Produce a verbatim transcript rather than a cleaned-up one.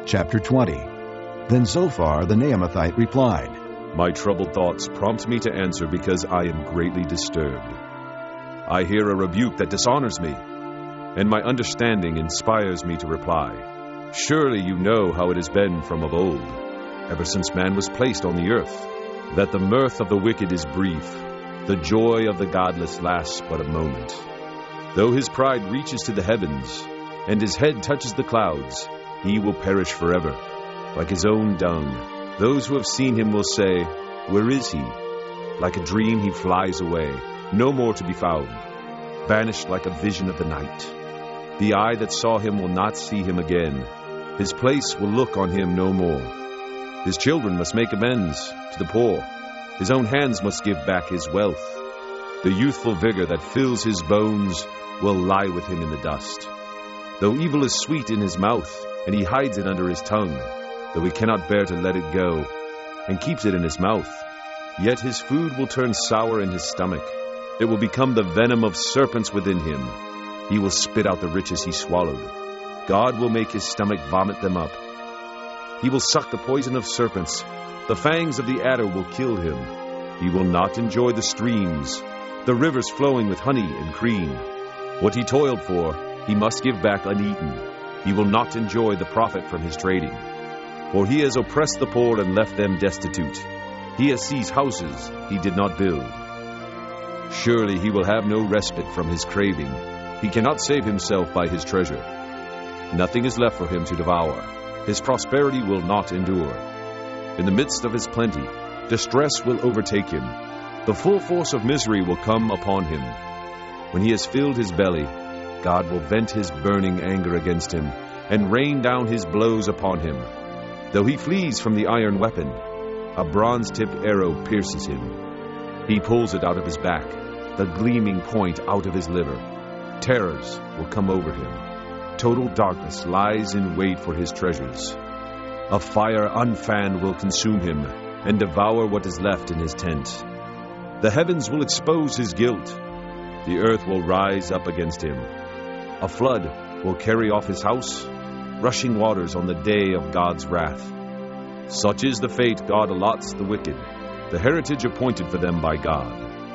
Chapter twenty. Then Zophar the Naamathite replied, My troubled thoughts prompt me to answer because I am greatly disturbed. I hear a rebuke that dishonors me, and my understanding inspires me to reply. Surely you know how it has been from of old, ever since man was placed on the earth, that the mirth of the wicked is brief, the joy of the godless lasts but a moment. Though his pride reaches to the heavens, and his head touches the clouds, he will perish forever, like his own dung. Those who have seen him will say, Where is he? Like a dream he flies away, no more to be found, vanished like a vision of the night. The eye that saw him will not see him again. His place will look on him no more. His children must make amends to the poor. His own hands must give back his wealth. The youthful vigor that fills his bones will lie with him in the dust. Though evil is sweet in his mouth, and he hides it under his tongue, though he cannot bear to let it go, and keeps it in his mouth, yet his food will turn sour in his stomach. It will become the venom of serpents within him. He will spit out the riches he swallowed. God will make his stomach vomit them up. He will suck the poison of serpents. The fangs of the adder will kill him. He will not enjoy the streams, the rivers flowing with honey and cream. What he toiled for, he must give back uneaten. He will not enjoy the profit from his trading. For he has oppressed the poor and left them destitute. He has seized houses he did not build. Surely he will have no respite from his craving. He cannot save himself by his treasure. Nothing is left for him to devour. His prosperity will not endure. In the midst of his plenty, distress will overtake him. The full force of misery will come upon him. When he has filled his belly, God will vent his burning anger against him and rain down his blows upon him. Though he flees from the iron weapon, a bronze-tipped arrow pierces him. He pulls it out of his back, the gleaming point out of his liver. Terrors will come over him. Total darkness lies in wait for his treasures. A fire unfanned will consume him and devour what is left in his tent. The heavens will expose his guilt. The earth will rise up against him. A flood will carry off his house, rushing waters on the day of God's wrath. Such is the fate God allots the wicked, the heritage appointed for them by God.